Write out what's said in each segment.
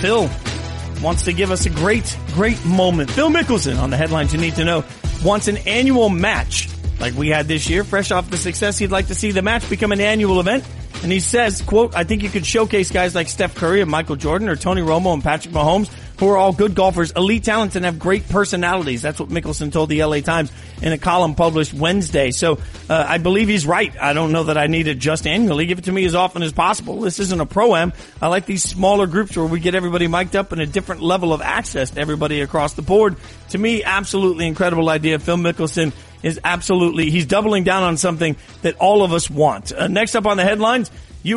Phil wants to give us a great moment. Phil Mickelson on the headlines you need to know wants an annual match like we had this year. Fresh off the success, he'd like to see the match become an annual event. And he says, quote, I think you could showcase guys like Steph Curry and Michael Jordan or Tony Romo and Patrick Mahomes, who are all good golfers, elite talents, and have great personalities. That's what Mickelson told the LA Times in a column published Wednesday. So I believe he's right. I don't know that I need it just annually. Give it to me as often as possible. This isn't a Pro-Am. I like these smaller groups where we get everybody mic'd up and a different level of access to everybody across the board. To me, absolutely incredible idea. Phil Mickelson is absolutely, he's doubling down on something that all of us want. Next up on the headlines,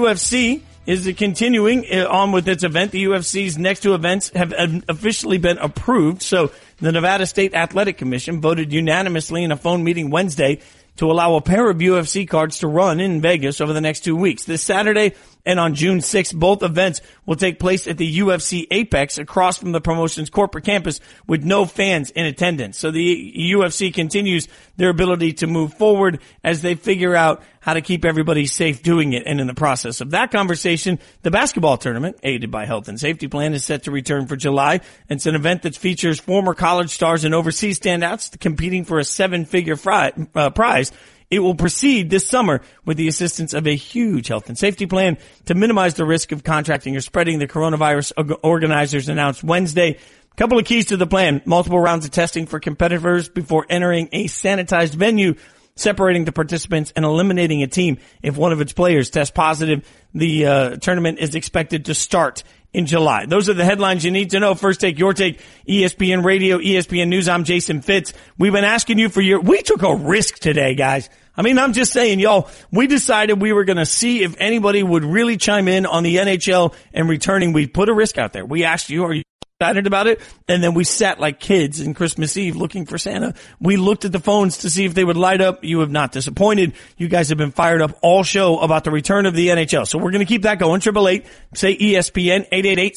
UFC is continuing on with its event. The UFC's next two events have officially been approved. So the Nevada State Athletic Commission voted unanimously in a phone meeting Wednesday to allow a pair of UFC cards to run in Vegas over the next 2 weeks. This Saturday and on June 6th, both events will take place at the UFC Apex across from the promotion's corporate campus with no fans in attendance. So the UFC continues their ability to move forward as they figure out how to keep everybody safe doing it. And in the process of that conversation, the basketball tournament, aided by Health and Safety Plan, is set to return for July. It's an event that features former college stars and overseas standouts competing for a seven-figure prize. It will proceed this summer with the assistance of a huge health and safety plan to minimize the risk of contracting or spreading the coronavirus, organizers announced Wednesday. A couple of keys to the plan: multiple rounds of testing for competitors before entering a sanitized venue, separating the participants and eliminating a team if one of its players tests positive. The tournament is expected to start in July. Those are the headlines you need to know. First Take, Your Take, ESPN Radio, ESPN News. I'm Jason Fitz. We've been asking you we took a risk today, guys. I mean, I'm just saying, y'all, we decided we were going to see if anybody would really chime in on the NHL and returning. We put a risk out there. We asked you, are you excited about it? And then we sat like kids in Christmas Eve looking for Santa. We looked at the phones to see if they would light up. You have not disappointed. You guys have been fired up all show about the return of the NHL. So we're going to keep that going. 888, say ESPN,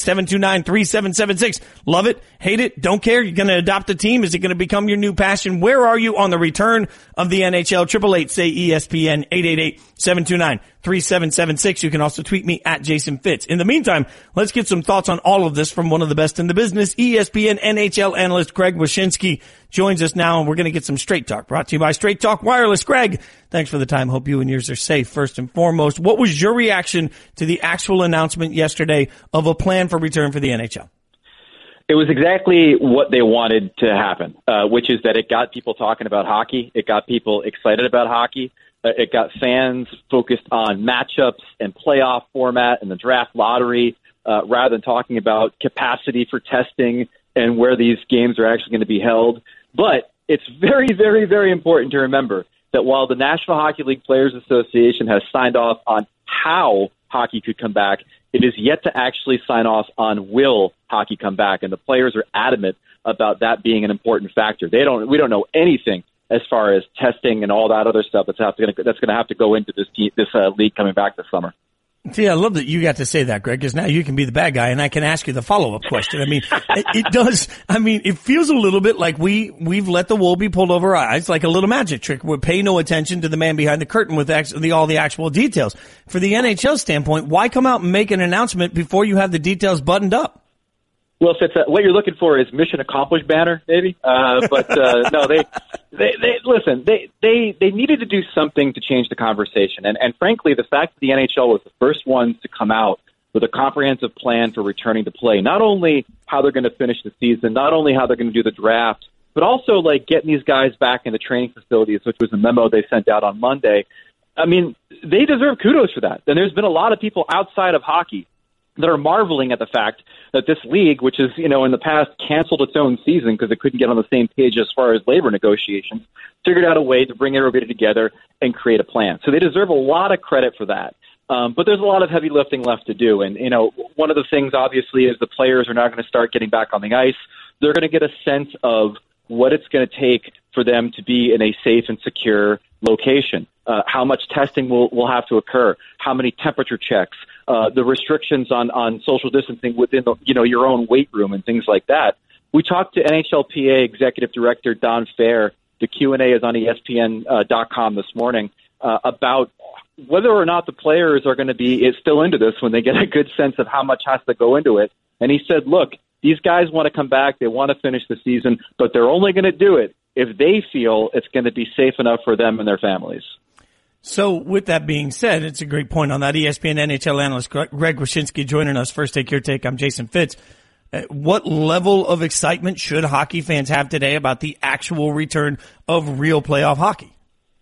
888-729-3776. Love it, hate it, don't care. You're going to adopt a team. Is it going to become your new passion? Where are you on the return of the NHL? 888, say ESPN, 888-729-3776. You can also tweet me at Jason Fitz. In the meantime, let's get some thoughts on all of this from one of the best in the business. ESPN NHL analyst Greg Wyshynski joins us now, and we're going to get some Straight Talk brought to you by Straight Talk Wireless. Greg, thanks for the time. Hope you and yours are safe, first and foremost. What was your reaction to the actual announcement yesterday of a plan for return for the NHL? It was exactly what they wanted to happen, which is that it got people talking about hockey. It got people excited about hockey. It got fans focused on matchups and playoff format and the draft lottery, rather than talking about capacity for testing and where these games are actually going to be held. But it's very, very, very important to remember that while the National Hockey League Players Association has signed off on how hockey could come back, it is yet to actually sign off on will hockey come back. And the players are adamant about that being an important factor. We don't know anything as far as testing and all that other stuff that's going to have to go into this league coming back this summer. See, I love that you got to say that, Greg, because now you can be the bad guy and I can ask you the follow-up question. I mean, it feels a little bit like we've let the wool be pulled over our eyes, like a little magic trick. We pay no attention to the man behind the curtain with all the actual details. For the NHL standpoint, why come out and make an announcement before you have the details buttoned up? Well, if what you're looking for is mission accomplished banner, maybe. No, they listen, they needed to do something to change the conversation. And frankly, the fact that the NHL was the first ones to come out with a comprehensive plan for returning to play, not only how they're going to finish the season, not only how they're going to do the draft, but also like getting these guys back in the training facilities, which was a memo they sent out on Monday. I mean, they deserve kudos for that. And there's been a lot of people outside of hockey that are marveling at the fact that this league, which is, in the past canceled its own season because it couldn't get on the same page as far as labor negotiations, figured out a way to bring everybody together and create a plan. So they deserve a lot of credit for that. But there's a lot of heavy lifting left to do. And, one of the things, obviously, is the players are now going to start getting back on the ice. They're going to get a sense of what it's going to take for them to be in a safe and secure location. How much testing will have to occur, how many temperature checks, the restrictions on social distancing within your own weight room and things like that. We talked to NHLPA Executive Director Don Fair. The Q&A is on ESPN.com this morning about whether or not the players are going to be still into this when they get a good sense of how much has to go into it. And he said, look, these guys want to come back. They want to finish the season, but they're only going to do it if they feel it's going to be safe enough for them and their families. So with that being said, it's a great point on that. ESPN NHL analyst Greg Wyshynski joining us. First Take, Your Take. I'm Jason Fitz. What level of excitement should hockey fans have today about the actual return of real playoff hockey?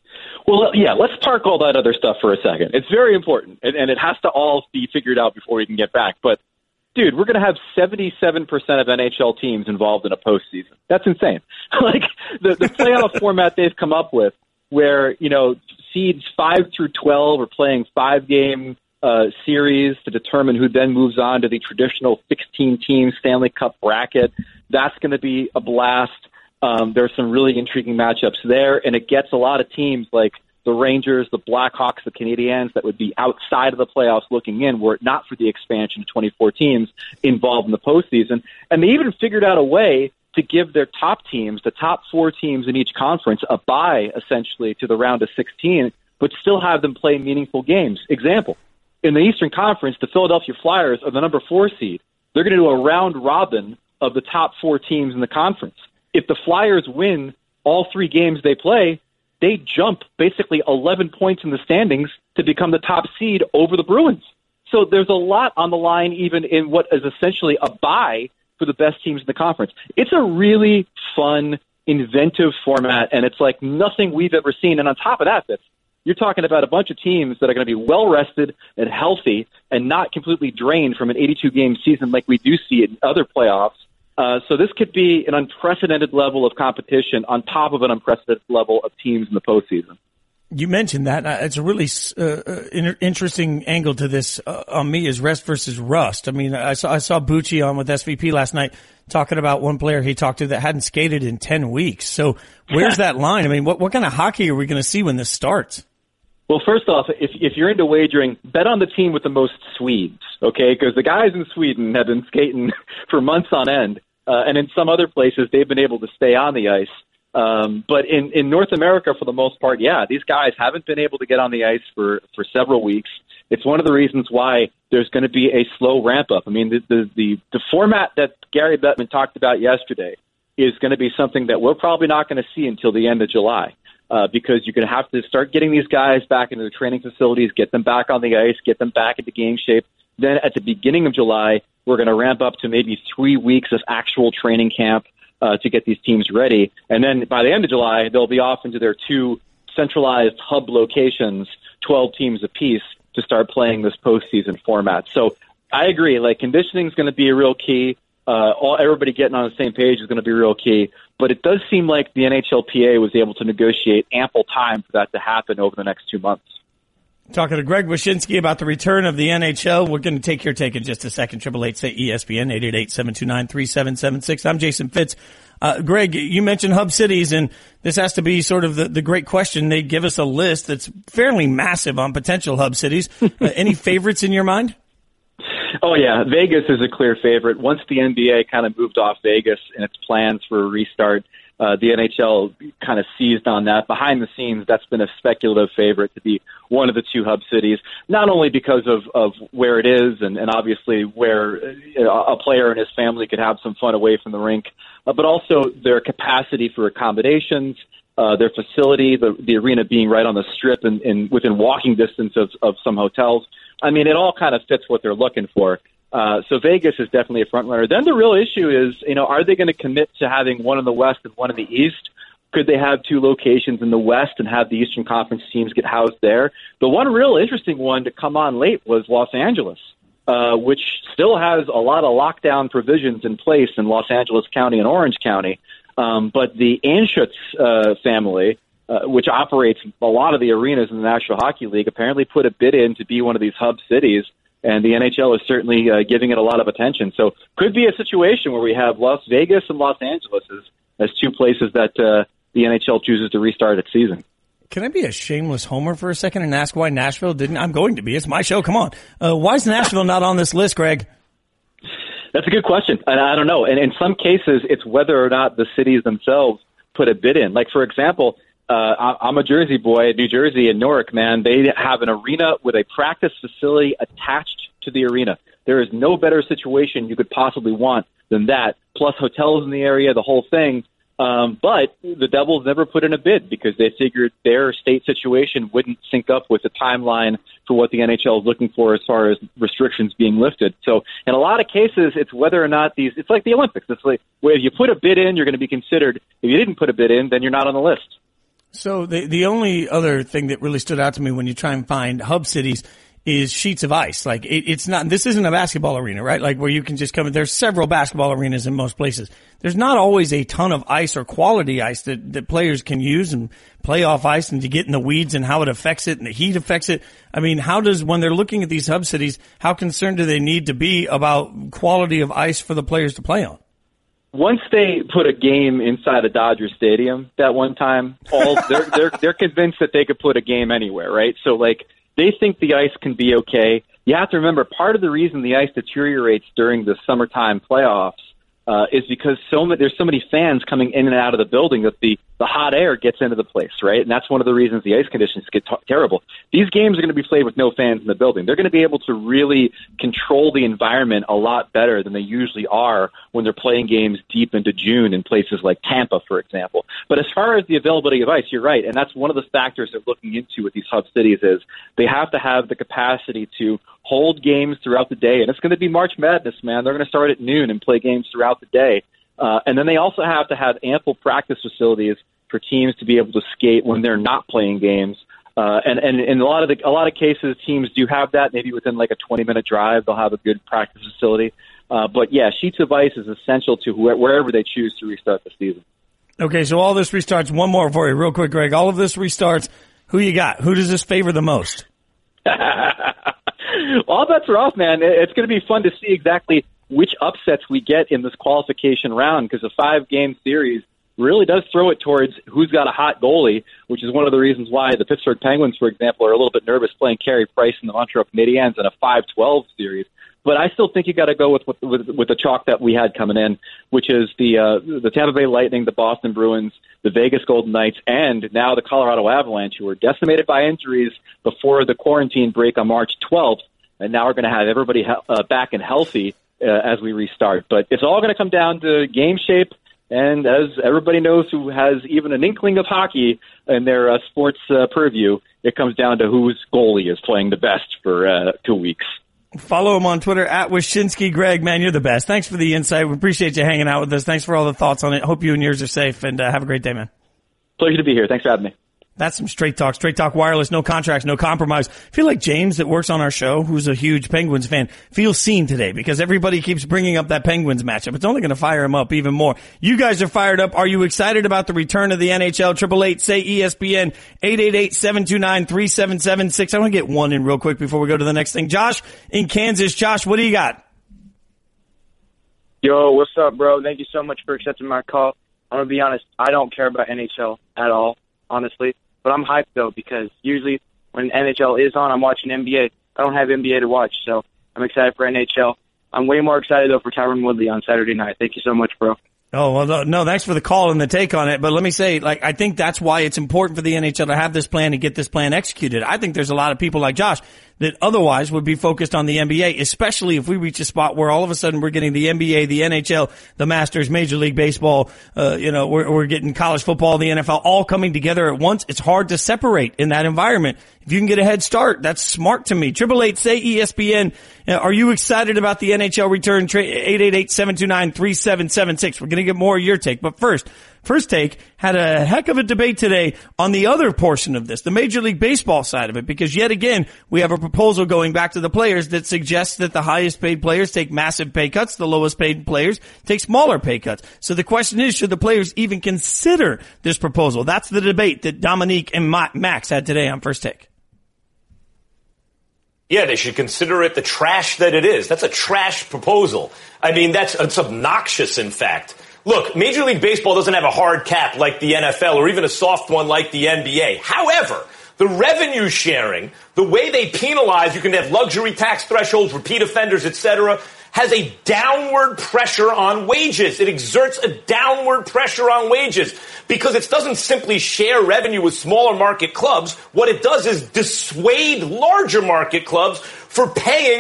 Well, yeah, let's park all that other stuff for a second. It's very important, and it has to all be figured out before we can get back. But, dude, we're going to have 77% of NHL teams involved in a postseason. That's insane. Like, the playoff format they've come up with where, seeds 5 through 12 are playing 5-game series to determine who then moves on to the traditional 16-team Stanley Cup bracket. That's going to be a blast. There's some really intriguing matchups there, and it gets a lot of teams like the Rangers, the Blackhawks, the Canadiens that would be outside of the playoffs looking in were it not for the expansion to 24 teams involved in the postseason. And they even figured out a way to give their top teams, the top 4 teams in each conference, a bye essentially to the round of 16, but still have them play meaningful games. Example, in the Eastern Conference, the Philadelphia Flyers are the number 4 seed. They're going to do a round robin of the top 4 teams in the conference. If the Flyers win all 3 games they play, they jump basically 11 points in the standings to become the top seed over the Bruins. So there's a lot on the line even in what is essentially a bye for the best teams in the conference. It's a really fun, inventive format, and it's like nothing we've ever seen. And on top of that, you're talking about a bunch of teams that are going to be well-rested and healthy and not completely drained from an 82-game season like we do see in other playoffs. So this could be an unprecedented level of competition on top of an unprecedented level of teams in the postseason. You mentioned that. It's a really interesting angle to this on me is rest versus rust. I mean, I saw Bucci on with SVP last night talking about one player he talked to that hadn't skated in 10 weeks. So where's that line? I mean, what kind of hockey are we going to see when this starts? Well, first off, if you're into wagering, bet on the team with the most Swedes, okay? Because the guys in Sweden have been skating for months on end. And in some other places, they've been able to stay on the ice. But in North America, for the most part, yeah, these guys haven't been able to get on the ice for several weeks. It's one of the reasons why there's going to be a slow ramp up. I mean, the format that Gary Bettman talked about yesterday is going to be something that we're probably not going to see until the end of July. Because you're going to have to start getting these guys back into the training facilities, get them back on the ice, get them back into game shape. Then at the beginning of July, we're going to ramp up to maybe 3 weeks of actual training camp to get these teams ready. And then by the end of July, they'll be off into their 2 centralized hub locations, 12 teams apiece, to start playing this postseason format. So I agree, like conditioning is going to be a real key. Everybody getting on the same page is going to be real key. But it does seem like the NHLPA was able to negotiate ample time for that to happen over the next 2 months. Talking to Greg Wyshynski about the return of the NHL. We're going to take your take in just a second. 888-SAY-ESPN, 888-729-3776. I'm Jason Fitz. Greg, you mentioned hub cities, and this has to be sort of the great question. They give us a list that's fairly massive on potential hub cities. Any favorites in your mind? Oh, yeah. Vegas is a clear favorite. Once the NBA kind of moved off Vegas and its plans for a restart, the NHL kind of seized on that. Behind the scenes, that's been a speculative favorite to be one of the 2 hub cities, not only because of where it is and obviously where a player and his family could have some fun away from the rink, but also their capacity for accommodations, their facility, the arena being right on the strip and within walking distance of some hotels. I mean, it all kind of fits what they're looking for. So Vegas is definitely a front runner. Then the real issue is, are they going to commit to having one in the West and one in the East? Could they have 2 locations in the West and have the Eastern Conference teams get housed there? The one real interesting one to come on late was Los Angeles, which still has a lot of lockdown provisions in place in Los Angeles County and Orange County. But the Anschutz family, which operates a lot of the arenas in the National Hockey League, apparently put a bid in to be one of these hub cities. And the NHL is certainly giving it a lot of attention. So could be a situation where we have Las Vegas and Los Angeles as 2 places that the NHL chooses to restart its season. Can I be a shameless homer for a second and ask why Nashville didn't? I'm going to be. It's my show. Come on. Why is Nashville not on this list, Greg? That's a good question. And I don't know. And in some cases, it's whether or not the cities themselves put a bid in. Like, for example, I'm a Jersey boy. New Jersey and Newark, man, they have an arena with a practice facility attached to the arena. There is no better situation you could possibly want than that, plus hotels in the area, the whole thing. But the Devils never put in a bid because they figured their state situation wouldn't sync up with the timeline for what the NHL is looking for as far as restrictions being lifted. So in a lot of cases, it's whether or not it's like the Olympics. It's like, well, if you put a bid in, you're going to be considered. If you didn't put a bid in, then you're not on the list. So the only other thing that really stood out to me when you try and find hub cities is sheets of ice. Like it's not, this isn't a basketball arena, right? Like where you can just come in. There's several basketball arenas in most places. There's not always a ton of ice or quality ice that players can use and play off ice and to get in the weeds and how it affects it and the heat affects it. I mean, when they're looking at these hub cities, how concerned do they need to be about quality of ice for the players to play on? Once they put a game inside a Dodger Stadium that one time, they're convinced that they could put a game anywhere, right? So like, they think the ice can be okay. You have to remember, part of the reason the ice deteriorates during the summertime playoffs is because there's so many fans coming in and out of the building that the hot air gets into the place, right? And that's one of the reasons the ice conditions get terrible. These games are going to be played with no fans in the building. They're going to be able to really control the environment a lot better than they usually are when they're playing games deep into June in places like Tampa, for example. But as far as the availability of ice, you're right, and that's one of the factors they're looking into with these hub cities is they have to have the capacity to hold games throughout the day. And it's going to be March Madness, man. They're going to start at noon and play games throughout the day. And then they also have to have ample practice facilities for teams to be able to skate when they're not playing games. And in a lot of cases, teams do have that. Maybe within like a 20-minute drive, they'll have a good practice facility. But yeah, sheets of ice is essential to wherever they choose to restart the season. Okay, so all this restarts. One more for you, real quick, Greg. All of this restarts. Who you got? Who does this favor the most? All bets are off, man. It's going to be fun to see exactly which upsets we get in this qualification round because a 5-game series really does throw it towards who's got a hot goalie, which is one of the reasons why the Pittsburgh Penguins, for example, are a little bit nervous playing Carey Price and the Montreal Canadiens in a 5-12 series. But I still think you got to go with the chalk that we had coming in, which is the Tampa Bay Lightning, the Boston Bruins, the Vegas Golden Knights, and now the Colorado Avalanche, who were decimated by injuries before the quarantine break on March 12th, and now we're going to have everybody back and healthy as we restart. But it's all going to come down to game shape, and as everybody knows who has even an inkling of hockey in their sports purview, it comes down to whose goalie is playing the best for 2 weeks. Follow him on Twitter, @Wyshynski. Greg, man, you're the best. Thanks for the insight. We appreciate you hanging out with us. Thanks for all the thoughts on it. Hope you and yours are safe, and have a great day, man. Pleasure to be here. Thanks for having me. That's some Straight Talk. Straight Talk Wireless, no contracts, no compromise. I feel like James that works on our show, who's a huge Penguins fan, feels seen today because everybody keeps bringing up that Penguins matchup. It's only going to fire him up even more. You guys are fired up. Are you excited about the return of the NHL? 888-SAY-ESPN, 888-729-3776. I want to get one in real quick before we go to the next thing. Josh in Kansas. Josh, what do you got? Yo, what's up, bro? Thank you so much for accepting my call. I'm going to be honest, I don't care about NHL at all, honestly. But I'm hyped, though, because usually when NHL is on, I'm watching NBA. I don't have NBA to watch, so I'm excited for NHL. I'm way more excited, though, for Tyron Woodley on Saturday night. Thank you so much, bro. Oh, well, no, thanks for the call and the take on it. But let me say, I think that's why it's important for the NHL to have this plan and get this plan executed. I think there's a lot of people like Josh that otherwise would be focused on the NBA, especially if we reach a spot where all of a sudden we're getting the NBA, the NHL, the Masters, Major League Baseball, we're getting college football, the NFL all coming together at once. It's hard to separate in that environment. If you can get a head start, that's smart to me. 888-SAY-ESPN. Are you excited about the NHL return? 888-729-3776. We're going to get more of your take. But first take had a heck of a debate today on the other portion of this, the Major League Baseball side of it, because yet again, we have a proposal going back to the players that suggests that the highest paid players take massive pay cuts, the lowest paid players take smaller pay cuts. So the question is, should the players even consider this proposal? That's the debate that Dominique and Max had today on First Take. Yeah, they should consider it the trash that it is. That's a trash proposal. I mean, it's obnoxious, in fact. Look, Major League Baseball doesn't have a hard cap like the NFL or even a soft one like the NBA. However, the revenue sharing, the way they penalize, you can have luxury tax thresholds, repeat offenders, etc., has a downward pressure on wages. It exerts a downward pressure on wages because it doesn't simply share revenue with smaller market clubs. What it does is dissuade larger market clubs for paying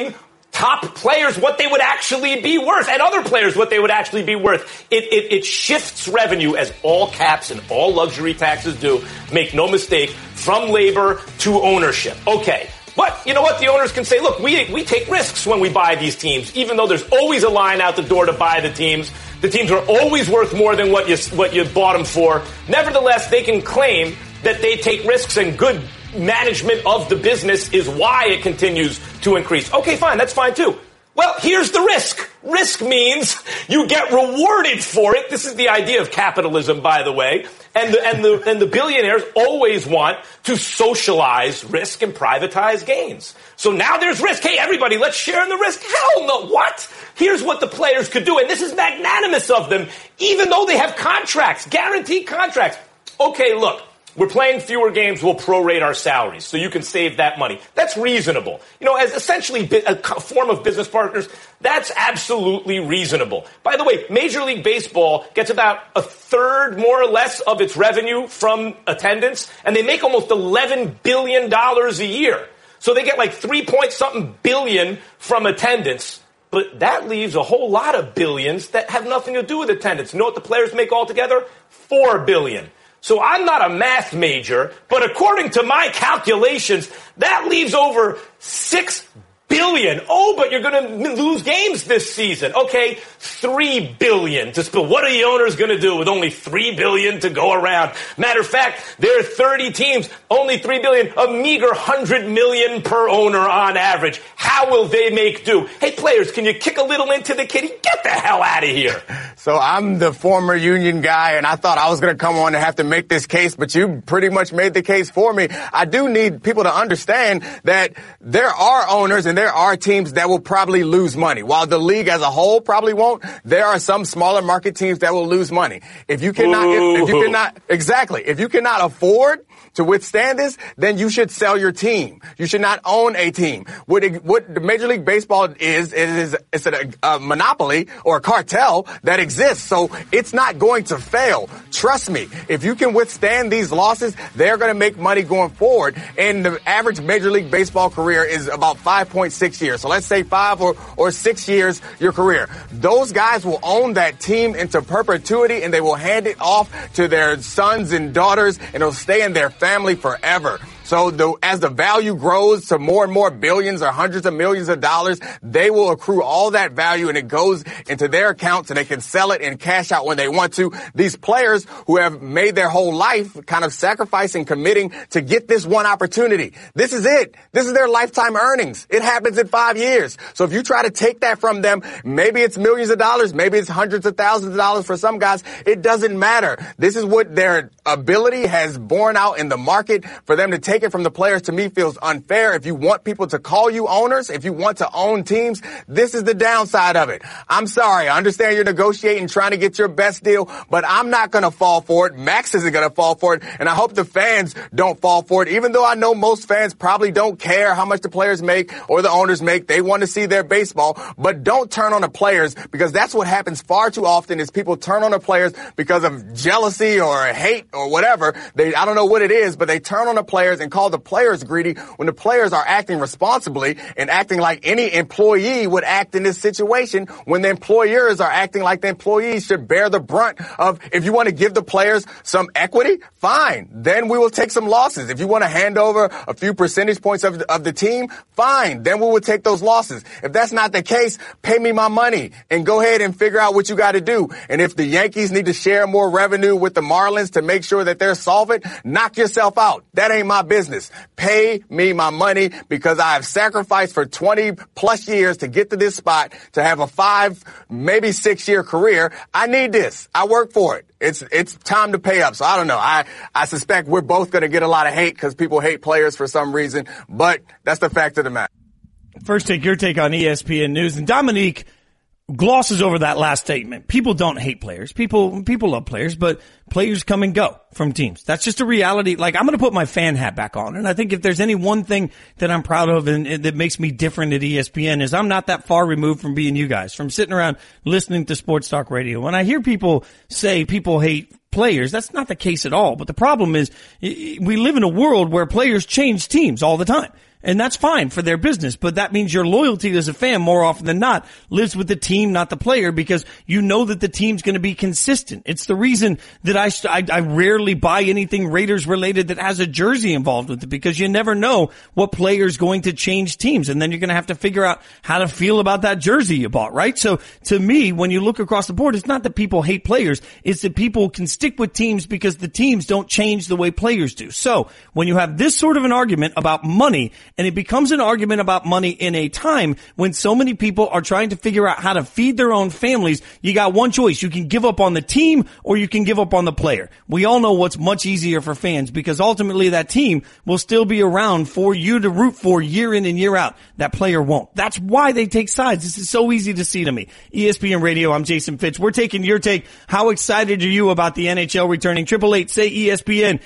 top players what they would actually be worth and other players what they would actually be worth. It shifts revenue, as all caps and all luxury taxes do, make no mistake, from labor to ownership. Okay. But you know what? The owners can say, look, we take risks when we buy these teams, even though there's always a line out the door to buy the teams. The teams are always worth more than what you bought them for. Nevertheless, they can claim that they take risks, and good management of the business is why it continues to increase. Okay, fine. That's fine too. Well, here's the risk. Risk means you get rewarded for it. This is the idea of capitalism, by the way. And the billionaires always want to socialize risk and privatize gains. So now there's risk. Hey, everybody, let's share in the risk. Hell no. What? Here's what the players could do. And this is magnanimous of them, even though they have contracts, guaranteed contracts. Okay, look. We're playing fewer games, we'll prorate our salaries so you can save that money. That's reasonable. You know, as essentially a form of business partners, that's absolutely reasonable. By the way, Major League Baseball gets about a third, more or less, of its revenue from attendance, and they make almost $11 billion a year. So they get like 3-point-something billion from attendance. But that leaves a whole lot of billions that have nothing to do with attendance. You know what the players make altogether? $4 billion. So I'm not a math major, but according to my calculations, that leaves over $6 billion. Oh, but you're going to lose games this season. Okay, $3 billion to spill. What are the owners going to do with only $3 billion to go around? Matter of fact, there are 30 teams, only $3 billion, a meager $100 million per owner on average. How will they make do? Hey, players, can you kick a little into the kitty? Get the hell out of here. So I'm the former union guy, and I thought I was going to come on and have to make this case, but you pretty much made the case for me. I do need people to understand that there are owners and there are teams that will probably lose money. While the league as a whole probably won't, there are some smaller market teams that will lose money. If you cannot afford to withstand this, then you should sell your team. You should not own a team. What the Major League Baseball is a monopoly or a cartel that exists. So it's not going to fail. Trust me. If you can withstand these losses, they're going to make money going forward. And the average Major League Baseball career is about 5.6 years. So let's say 5 or 6 years your career. Those guys will own that team into perpetuity, and they will hand it off to their sons and daughters, and it'll stay in their family forever. So as the value grows to more and more billions or hundreds of millions of dollars, they will accrue all that value, and it goes into their accounts, and they can sell it and cash out when they want to. These players who have made their whole life kind of sacrificing, committing to get this one opportunity. This is it. This is their lifetime earnings. It happens in 5 years. So if you try to take that from them, maybe it's millions of dollars, maybe it's hundreds of thousands of dollars for some guys. It doesn't matter. This is what their ability has borne out in the market. For them to take it from the players, to me, feels unfair. If you want people to call you owners, if you want to own teams, this is the downside of it. I'm sorry. I understand you're negotiating, trying to get your best deal, but I'm not going to fall for it. Max isn't going to fall for it, and I hope the fans don't fall for it, even though I know most fans probably don't care how much the players make or the owners make. They want to see their baseball, but don't turn on the players, because that's what happens far too often is people turn on the players because of jealousy or hate or whatever. I don't know what it is, but they turn on the players and call the players greedy when the players are acting responsibly and acting like any employee would act in this situation, when the employers are acting like the employees should bear the brunt of. If you want to give the players some equity, fine. Then we will take some losses. If you want to hand over a few percentage points of the team, fine. Then we will take those losses. If that's not the case, pay me my money and go ahead and figure out what you got to do. And if the Yankees need to share more revenue with the Marlins to make sure that they're solvent, knock yourself out. That ain't my business. Pay me my money, because I have sacrificed for 20 plus years to get to this spot, to have a 5, maybe 6 year career. I need this. I work for it. It's time to pay up. So I don't know. I suspect we're both going to get a lot of hate because people hate players for some reason, but that's the fact of the matter. First, take your take on ESPN News. And Dominique glosses over that last statement. People don't hate players. People love players, but players come and go from teams. That's just a reality. Like, I'm going to put my fan hat back on. And I think if there's any one thing that I'm proud of and that makes me different at ESPN is I'm not that far removed from being you guys, from sitting around listening to sports talk radio. When I hear people say people hate players, that's not the case at all. But the problem is we live in a world where players change teams all the time. And that's fine for their business, but that means your loyalty as a fan more often than not lives with the team, not the player, because you know that the team's going to be consistent. It's the reason that I rarely buy anything Raiders related that has a jersey involved with it, because you never know what player's going to change teams. And then you're going to have to figure out how to feel about that jersey you bought, right? So to me, when you look across the board, it's not that people hate players. It's that people can stick with teams because the teams don't change the way players do. So when you have this sort of an argument about money, and it becomes an argument about money in a time when so many people are trying to figure out how to feed their own families, you got one choice. You can give up on the team or you can give up on the player. We all know what's much easier for fans, because ultimately that team will still be around for you to root for year in and year out. That player won't. That's why they take sides. This is so easy to see to me. ESPN Radio, I'm Jason Fitch. We're taking your take. How excited are you about the NHL returning? 888-SAY-ESPN.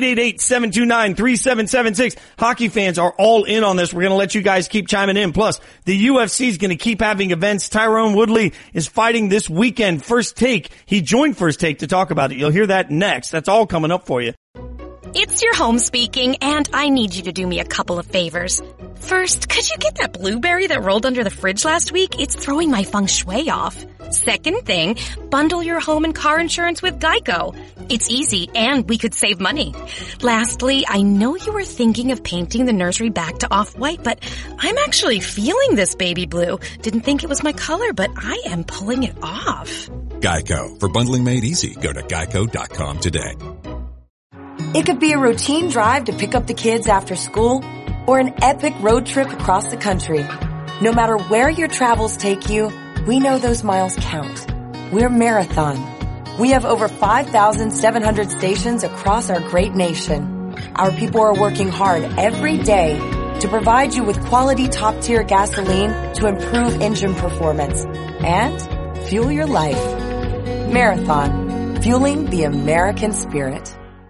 888-729-3776. Hockey fans are all in on this. We're going to let you guys keep chiming in. Plus, the UFC is going to keep having events. Tyron Woodley is fighting this weekend. First Take. He joined First Take to talk about it. You'll hear that next. That's all coming up for you. It's your home speaking, and I need you to do me a couple of favors. First, could you get that blueberry that rolled under the fridge last week? It's throwing my feng shui off. Second thing, bundle your home and car insurance with Geico. It's easy, and we could save money. Lastly, I know you were thinking of painting the nursery back to off-white, but I'm actually feeling this baby blue. Didn't think it was my color, but I am pulling it off. Geico. For bundling made easy, go to geico.com today. It could be a routine drive to pick up the kids after school, or an epic road trip across the country. No matter where your travels take you, we know those miles count. We're Marathon. We have over 5,700 stations across our great nation. Our people are working hard every day to provide you with quality top-tier gasoline to improve engine performance and fuel your life. Marathon, fueling the American spirit.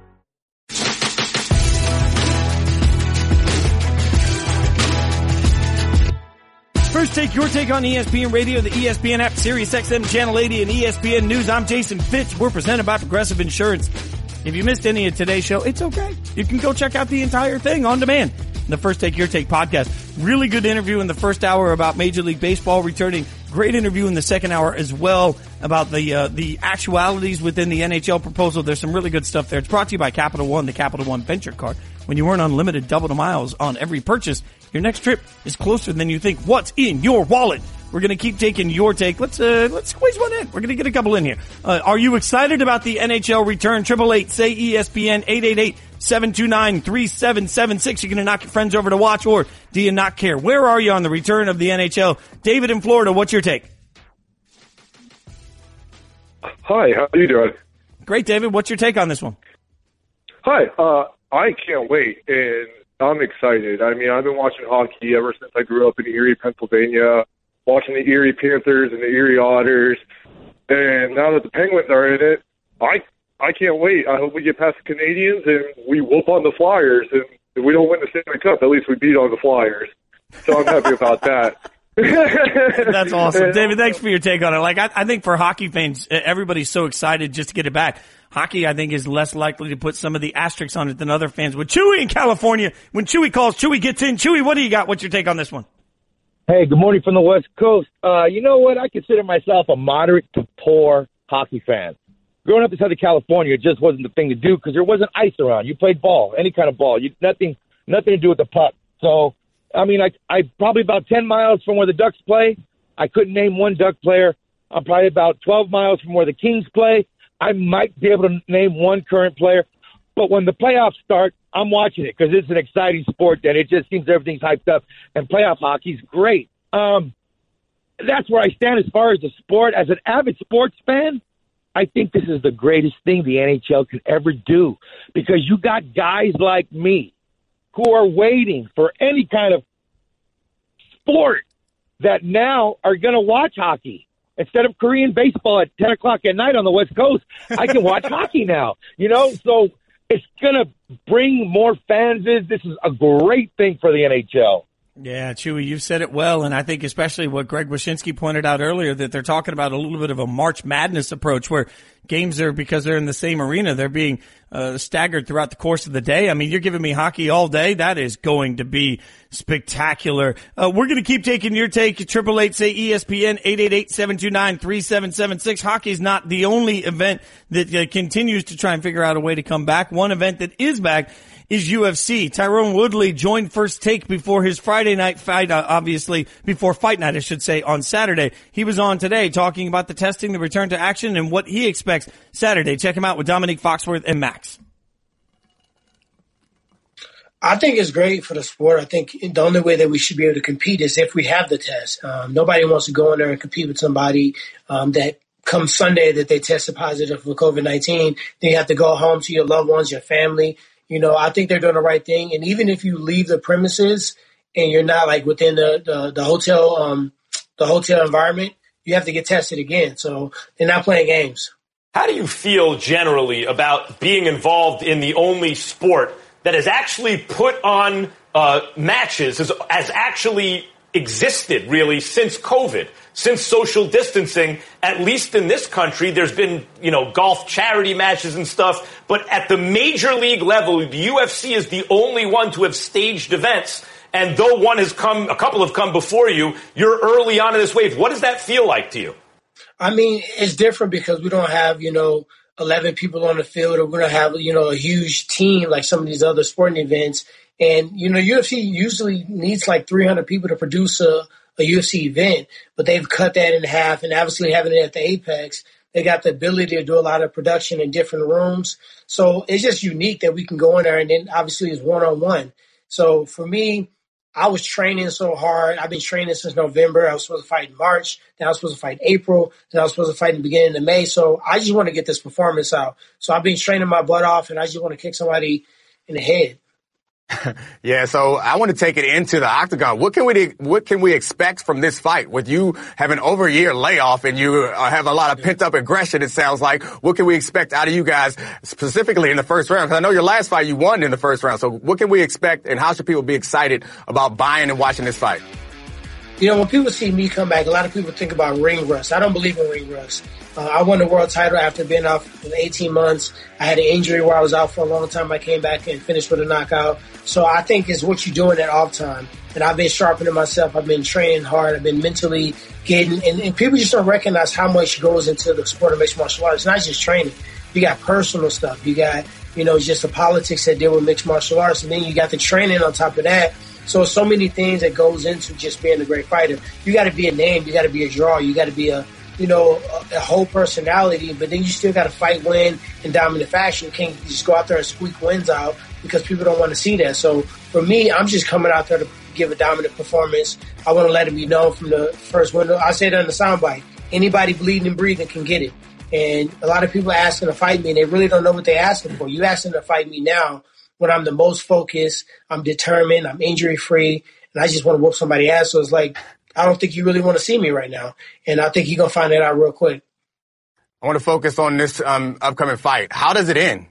First Take, your take on ESPN Radio, the ESPN app, Sirius XM Channel 80, and ESPN News. I'm Jason Fitch. We're presented by Progressive Insurance. If you missed any of today's show, it's okay. You can go check out the entire thing on demand. The First Take, Your Take podcast. Really good interview in the first hour about Major League Baseball returning. Great interview in the second hour as well about the actualities within the NHL proposal. There's some really good stuff there. It's brought to you by Capital One, the Capital One Venture Card. When you earn unlimited double the miles on every purchase, your next trip is closer than you think. What's in your wallet? We're going to keep taking your take. Let's squeeze one in. We're going to get a couple in here. Are you excited about the NHL return? 888-SAY-ESPN, 888-729-3776. You're going to knock your friends over to watch, or do you not care? Where are you on the return of the NHL? David in Florida, what's your take? Hi, how are you doing? Great, David. What's your take on this one? Hi, I can't wait, and I'm excited. I mean, I've been watching hockey ever since I grew up in Erie, Pennsylvania, watching the Erie Panthers and the Erie Otters, and now that the Penguins are in it, I can't wait. I hope we get past the Canadians and we whoop on the Flyers, and if we don't win the Stanley Cup, at least we beat on the Flyers. So I'm happy about that. That's awesome. David, thanks for your take on it. Like, I think for hockey fans, everybody's so excited just to get it back. Hockey, I think, is less likely to put some of the asterisks on it than other fans. With Chewy in California, when Chewy calls, Chewy gets in. Chewy, what do you got? What's your take on this one? Hey, good morning from the West Coast. You know what? I consider myself a moderate to poor hockey fan. Growing up in Southern California, it just wasn't the thing to do because there wasn't ice around. You played ball, any kind of ball. Nothing to do with the puck. So, I mean, I probably about 10 miles from where the Ducks play. I couldn't name one Duck player. I'm probably about 12 miles from where the Kings play. I might be able to name one current player. But when the playoffs start, I'm watching it because it's an exciting sport and it just seems everything's hyped up. And playoff hockey's great. That's where I stand as far as the sport. As an avid sports fan, I think this is the greatest thing the NHL can ever do because you got guys like me who are waiting for any kind of sport that now are going to watch hockey. Instead of Korean baseball at 10 o'clock at night on the West Coast, I can watch hockey now, you know? So it's going to bring more fans in. This is a great thing for the NHL. Yeah, Chewy, you've said it well, and I think especially what Greg Wyshynski pointed out earlier, that they're talking about a little bit of a March Madness approach where games are, because they're in the same arena, they're being staggered throughout the course of the day. I mean, you're giving me hockey all day. That is going to be spectacular. We're going to keep taking your take. 888-SAY-ESPN, 888-729-3776. Hockey is not the only event that continues to try and figure out a way to come back. One event that is back is UFC. Tyrone Woodley joined First Take before his Friday night fight, obviously, before fight night, I should say, on Saturday. He was on today talking about the testing, the return to action, and what he expects Saturday. Check him out with Dominique Foxworth and Max. I think it's great for the sport. I think the only way that we should be able to compete is if we have the test. Nobody wants to go in there and compete with somebody that come Sunday that they tested positive for COVID-19. Then you have to go home to your loved ones, your family. You know, I think they're doing the right thing. And even if you leave the premises and you're not like within the hotel environment, you have to get tested again. So they're not playing games. How do you feel generally about being involved in the only sport that has actually put on matches, has actually existed really since COVID, since social distancing? At least in this country, there's been, golf charity matches and stuff. But at the major league level, the UFC is the only one to have staged events. And though a couple have come before you, you're early on in this wave. What does that feel like to you? I mean, it's different because we don't have, 11 people on the field, or we're going to have, a huge team like some of these other sporting events. And, UFC usually needs like 300 people to produce a UFC event, but they've cut that in half. And obviously having it at the Apex, they got the ability to do a lot of production in different rooms. So it's just unique that we can go in there, and then obviously it's one-on-one. So for me, I was training so hard. I've been training since November. I was supposed to fight in March. Then I was supposed to fight in April. Then I was supposed to fight in the beginning of May. So I just want to get this performance out. So I've been training my butt off, and I just want to kick somebody in the head. Yeah, so I want to take it into the octagon. What can we expect from this fight? With you having over a year layoff and you have a lot of pent-up aggression, it sounds like. What can we expect out of you guys, specifically in the first round? Because I know your last fight you won in the first round. So what can we expect, and how should people be excited about buying and watching this fight? When people see me come back, a lot of people think about ring rust. I don't believe in ring rust. I won the world title after being off for 18 months. I had an injury where I was out for a long time. I came back and finished with a knockout. So I think it's what you do in that off time. And I've been sharpening myself. I've been training hard. I've been mentally getting, and people just don't recognize how much goes into the sport of mixed martial arts. It's not just training. You got personal stuff. You got, just the politics that deal with mixed martial arts. And then you got the training on top of that. So many things that goes into just being a great fighter. You got to be a name. You got to be a draw. You got to be a whole personality, but then you still got to fight, win in dominant fashion. You can't just go out there and squeak wins out because people don't want to see that. So for me, I'm just coming out there to give a dominant performance. I want to let it be known from the first window. I say that in the soundbite. Anybody bleeding and breathing can get it. And a lot of people asking to fight me, and they really don't know what they're asking for. You asking to fight me now when I'm the most focused, I'm determined, I'm injury-free, and I just want to whoop somebody's ass. So it's like, I don't think you really want to see me right now. And I think you're going to find that out real quick. I want to focus on this upcoming fight. How does it end?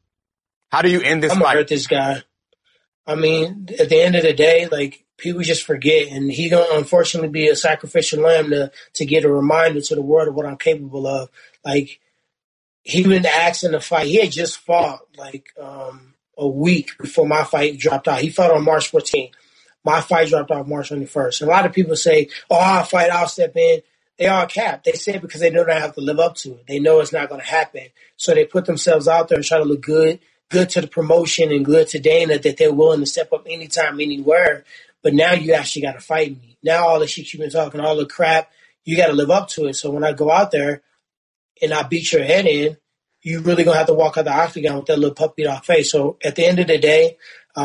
How do you end this fight? I'm going to hurt this guy. I mean, at the end of the day, people just forget. And he's going to unfortunately be a sacrificial lamb to get a reminder to the world of what I'm capable of. He been asking to fight. He had just fought, a week before my fight dropped out. He fought on March 14th. My fight dropped off March 21st. And a lot of people say, I'll fight, I'll step in. They are capped. They say it because they know they have to live up to it. They know it's not going to happen. So they put themselves out there and try to look good to the promotion and good to Dana, that they're willing to step up anytime, anywhere. But now you actually got to fight me. Now all the shit you've been talking, all the crap, you got to live up to it. So when I go out there and I beat your head in, you really going to have to walk out the octagon with that little puppy dog face. So at the end of the day,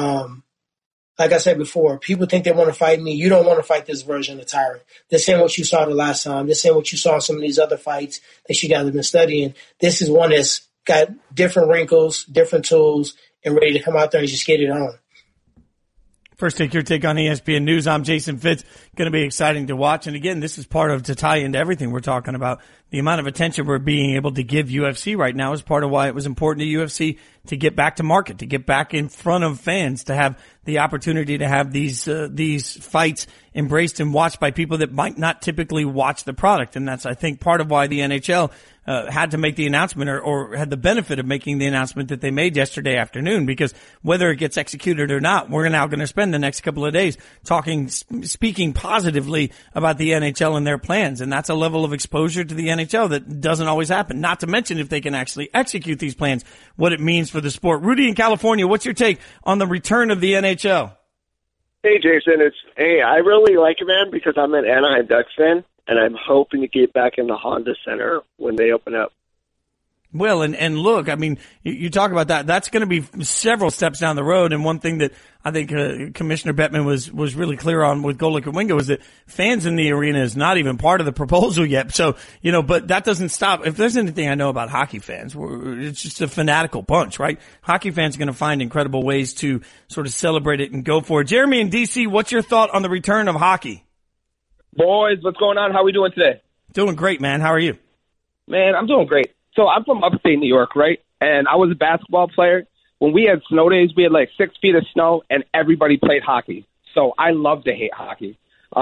like I said before, people think they want to fight me. You don't want to fight this version of Tyrant. This ain't what you saw the last time. This ain't what you saw in some of these other fights that you guys have been studying. This is one that's got different wrinkles, different tools, and ready to come out there and just get it on. First Take, your take on ESPN News. I'm Jason Fitz. Going to be exciting to watch. And again, this is part of, to tie into everything we're talking about, the amount of attention we're being able to give UFC right now is part of why it was important to UFC to get back to market, to get back in front of fans, to have the opportunity to have these fights embraced and watched by people that might not typically watch the product. And that's, I think, part of why the NHL had to make the announcement or had the benefit of making the announcement that they made yesterday afternoon, because whether it gets executed or not, we're now going to spend the next couple of days speaking positively about the NHL and their plans. And that's a level of exposure to the NHL that doesn't always happen. Not to mention, if they can actually execute these plans, what it means for the sport. Rudy in California, what's your take on the return of the NHL? Hey, Jason. I really like it, man, because I'm an Anaheim Ducks fan, and I'm hoping to get back in the Honda Center when they open up. Well, and look, I mean, you talk about that. That's going to be several steps down the road. And one thing that I think Commissioner Bettman was really clear on with Golic and Wingo is that fans in the arena is not even part of the proposal yet. So, but that doesn't stop. If there's anything I know about hockey fans, it's just a fanatical bunch, right? Hockey fans are going to find incredible ways to sort of celebrate it and go for it. Jeremy in D.C., what's your thought on the return of hockey? Boys, what's going on? How we doing today? Doing great, man. How are you? Man, I'm doing great. So I'm from upstate New York, right? And I was a basketball player. When we had snow days, we had like 6 feet of snow, and everybody played hockey. So I love to hate hockey.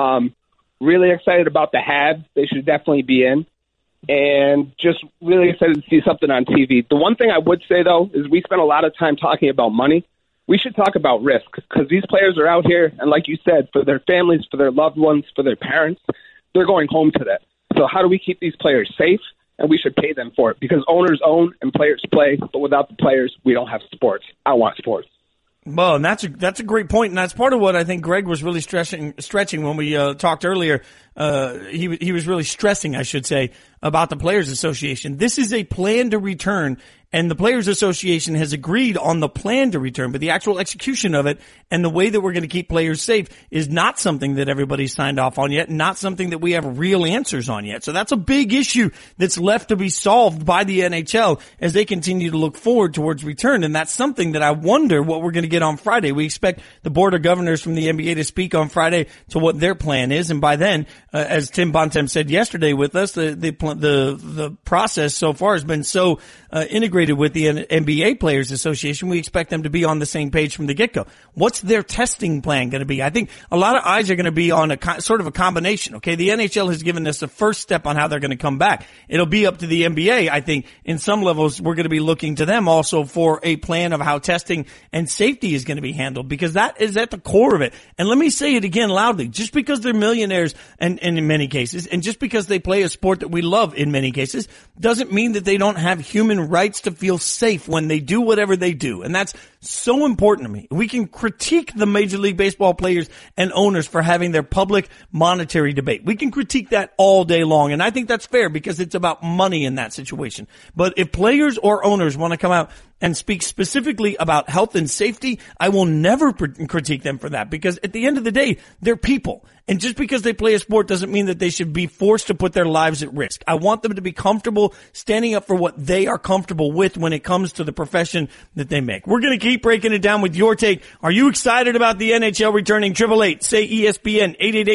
Really excited about the Habs. They should definitely be in. And just really excited to see something on TV. The one thing I would say, though, is we spend a lot of time talking about money. We should talk about risk, because these players are out here, and like you said, for their families, for their loved ones, for their parents, they're going home to that. So how do we keep these players safe? And we should pay them for it, because owners own and players play, but without the players, we don't have sports. I want sports. Well, and that's a great point, and that's part of what I think Greg was really stretching when we talked earlier. He was really stressing, I should say, about the Players Association. This is a plan to return, and the Players Association has agreed on the plan to return, but the actual execution of it and the way that we're going to keep players safe is not something that everybody's signed off on yet, not something that we have real answers on yet. So that's a big issue that's left to be solved by the NHL as they continue to look forward towards return, and that's something that I wonder what we're going to get on Friday. We expect the Board of Governors from the NBA to speak on Friday to what their plan is, and by then, as Tim Bontemps said yesterday with us, the process so far has been so integrated with the NBA Players Association. We expect them to be on the same page from the get-go. What's their testing plan going to be? I think a lot of eyes are going to be on sort of a combination. Okay, the NHL has given us the first step on how they're going to come back. It'll be up to the NBA. I think in some levels we're going to be looking to them also for a plan of how testing and safety is going to be handled, because that is at the core of it. And let me say it again loudly: just because they're millionaires and in many cases, and just because they play a sport that we love in many cases, doesn't mean that they don't have human rights to feel safe when they do whatever they do. And that's so important to me. We can critique the Major League Baseball players and owners for having their public monetary debate. We can critique that all day long, and I think that's fair because it's about money in that situation. But if players or owners want to come out and speak specifically about health and safety, I will never critique them for that, because at the end of the day, they're people. And just because they play a sport doesn't mean that they should be forced to put their lives at risk. I want them to be comfortable standing up for what they are comfortable with when it comes to the profession that they make. We're going to keep breaking it down with your take. Are you excited about the NHL returning? 888, say ESPN,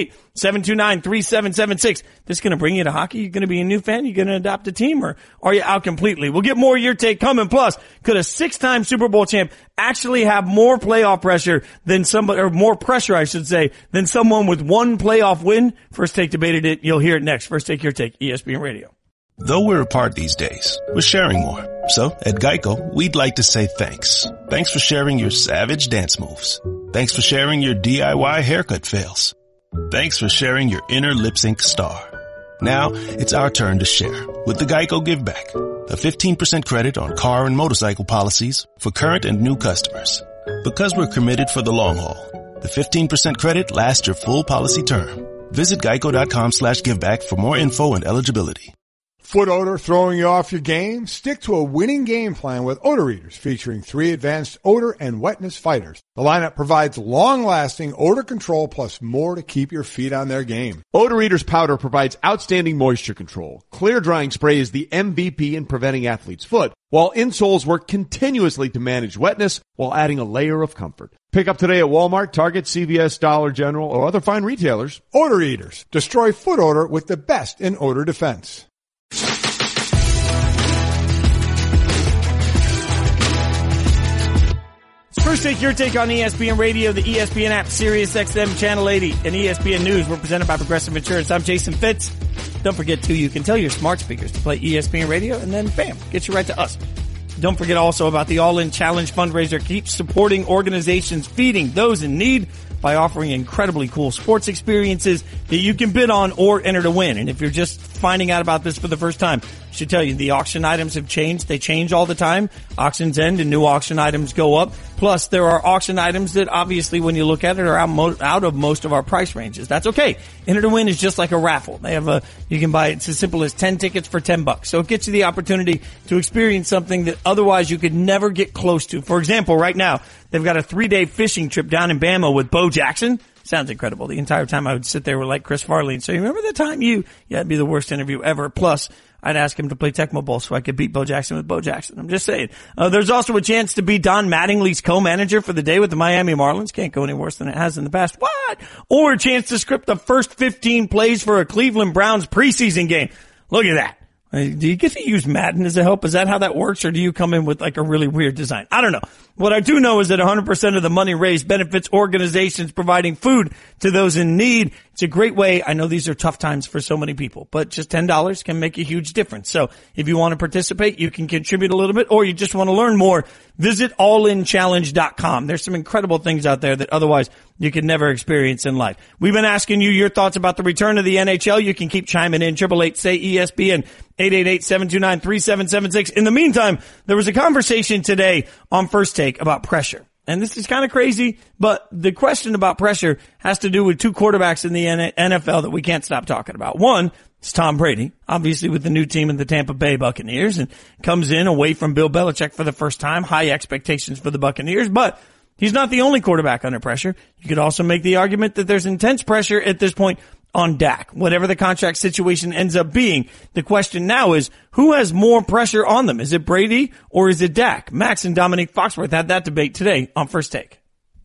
888-729-3776. This is going to bring you to hockey? You're going to be a new fan? You're going to adopt a team, or are you out completely? We'll get more of your take coming. Plus, could a 6-time Super Bowl champ actually have more playoff pressure than somebody, or more pressure, I should say, than someone with one playoff win? First Take debated it. You'll hear it next. First Take, your take, ESPN Radio. Though we're apart these days, we're sharing more. So at Geico, we'd like to say thanks. Thanks for sharing your savage dance moves. Thanks for sharing your DIY haircut fails. Thanks for sharing your inner lip sync star. Now it's our turn to share with the Geico Give Back, a 15% credit on car and motorcycle policies for current and new customers. Because we're committed for the long haul, the 15% credit lasts your full policy term. Visit geico.com/giveback for more info and eligibility. Foot odor throwing you off your game? Stick to a winning game plan with Odor Eaters, featuring 3 advanced odor and wetness fighters. The lineup provides long-lasting odor control plus more to keep your feet on their game. Odor Eaters powder provides outstanding moisture control. Clear drying spray is the MVP in preventing athlete's foot, while insoles work continuously to manage wetness while adding a layer of comfort. Pick up today at Walmart, Target, CVS, Dollar General, or other fine retailers. Odor Eaters. Destroy foot odor with the best in odor defense. First Take Your Take on ESPN Radio, the ESPN app, Sirius XM Channel 80, and ESPN News. We're presented by Progressive Insurance. I'm Jason Fitz. Don't forget, too, you can tell your smart speakers to play ESPN Radio, and then, bam, get you right to us. Don't forget also about the All-In Challenge fundraiser. Keep supporting organizations feeding those in need by offering incredibly cool sports experiences that you can bid on or enter to win. And if you're just finding out about this for the first time, I should tell you, the auction items have changed. They change all the time. Auctions end and new auction items go up. Plus, there are auction items that obviously, when you look at it, are out of most of our price ranges. That's okay. Enter to win is just like a raffle. They have you can buy it's as simple as 10 tickets for $10. So it gets you the opportunity to experience something that otherwise you could never get close to. For example, right now, they've got a 3-day fishing trip down in Bama with Bo Jackson. Sounds incredible. The entire time I would sit there with like Chris Farley and say, remember the time it'd be the worst interview ever. Plus, I'd ask him to play Tecmo Bowl so I could beat Bo Jackson with Bo Jackson. I'm just saying. There's also a chance to be Don Mattingly's co-manager for the day with the Miami Marlins. Can't go any worse than it has in the past. What? Or a chance to script the first 15 plays for a Cleveland Browns preseason game. Look at that. Do you get to use Madden as a help? Is that how that works? Or do you come in with like a really weird design? I don't know. What I do know is that 100% of the money raised benefits organizations providing food to those in need. It's a great way. I know these are tough times for so many people, but just $10 can make a huge difference. So if you want to participate, you can contribute a little bit, or you just want to learn more, visit allinchallenge.com. There's some incredible things out there that otherwise you could never experience in life. We've been asking you your thoughts about the return of the NHL. You can keep chiming in. 888-SAY-ESPN, 888-729-3776. In the meantime, there was a conversation today on First Take about pressure. And this is kind of crazy, but the question about pressure has to do with two quarterbacks in the NFL that we can't stop talking about. One is Tom Brady, obviously with the new team in the Tampa Bay Buccaneers, and comes in away from Bill Belichick for the first time. High expectations for the Buccaneers, but he's not the only quarterback under pressure. You could also make the argument that there's intense pressure at this point on Dak, whatever the contract situation ends up being. The question now is, who has more pressure on them? Is it Brady or is it Dak? Max and Dominique Foxworth had that debate today on First Take.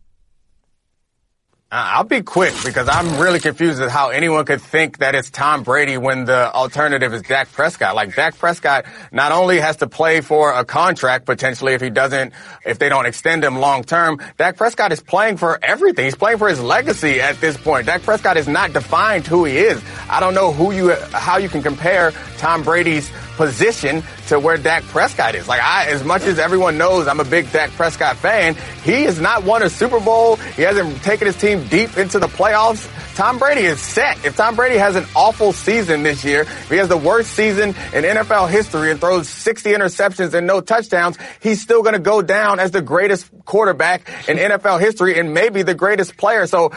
I'll be quick because I'm really confused at how anyone could think that it's Tom Brady when the alternative is Dak Prescott. Like, Dak Prescott not only has to play for a contract potentially if they don't extend him long term, Dak Prescott is playing for everything. He's playing for his legacy at this point. Dak Prescott is not defined who he is. I don't know how you can compare Tom Brady's position to where Dak Prescott is. Like, as much as everyone knows I'm a big Dak Prescott fan, he has not won a Super Bowl. He hasn't taken his team deep into the playoffs. Tom Brady is set. If Tom Brady has an awful season this year, if he has the worst season in NFL history and throws 60 interceptions and no touchdowns, he's still going to go down as the greatest quarterback in NFL history and maybe the greatest player. So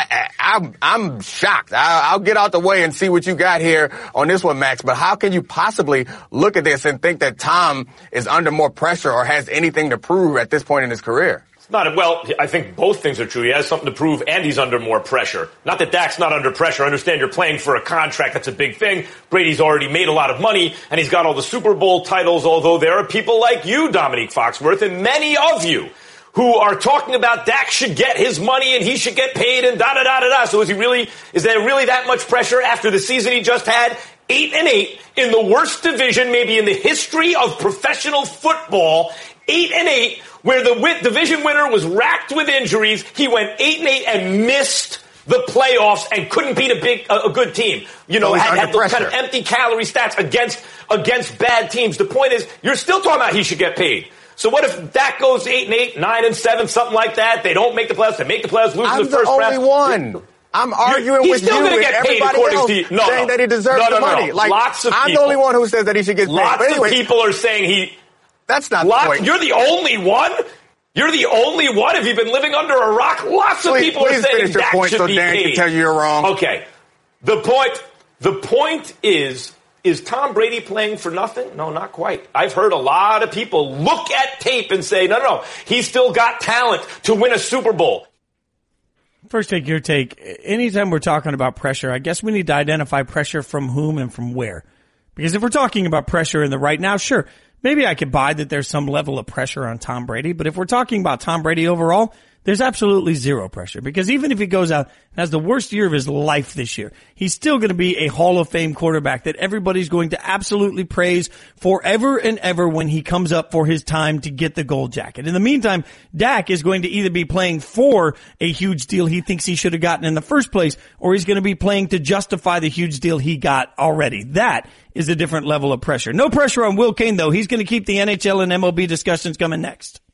I'm shocked. I'll get out the way and see what you got here on this one, Max. But how can you possibly look at this and think that Tom is under more pressure or has anything to prove at this point in his career? Well, I think both things are true. He has something to prove, and he's under more pressure. Not that Dak's not under pressure. I understand you're playing for a contract. That's a big thing. Brady's already made a lot of money, and he's got all the Super Bowl titles, although there are people like you, Dominique Foxworth, and many of you who are talking about Dak should get his money and he should get paid and da-da-da-da-da. So is there really that much pressure after the season he just had? 8-8 in the worst division maybe in the history of professional football. 8-8, where the division winner was racked with injuries. He went 8-8 and missed the playoffs and couldn't beat a good team. Had those kind of empty calorie stats against bad teams. The point is, you're still talking about he should get paid. So what if Dak goes 8-8, 9-7, something like that? They don't make the playoffs. They make the playoffs, lose in the first round. I'm the only one. I'm arguing with you and everybody else saying that he deserves the money. Like, lots of I'm people. The only one who says that he should get paid. Lots of people are saying he... That's not the point. You're the only one? You're the only one? Have you been living under a rock? Lots of people are saying Dak should be paid. Can tell you you're wrong. Okay. The point is Tom Brady playing for nothing? No, not quite. I've heard a lot of people look at tape and say, no, he's still got talent to win a Super Bowl. First Take Your Take. Anytime we're talking about pressure, I guess we need to identify pressure from whom and from where. Because if we're talking about pressure in the right now, sure, maybe I could buy that there's some level of pressure on Tom Brady. But if we're talking about Tom Brady overall, there's absolutely zero pressure, because even if he goes out and has the worst year of his life this year, he's still going to be a Hall of Fame quarterback that everybody's going to absolutely praise forever and ever when he comes up for his time to get the gold jacket. In the meantime, Dak is going to either be playing for a huge deal he thinks he should have gotten in the first place, or he's going to be playing to justify the huge deal he got already. That is a different level of pressure. No pressure on Will Cain, though. He's going to keep the NHL and MLB discussions coming next.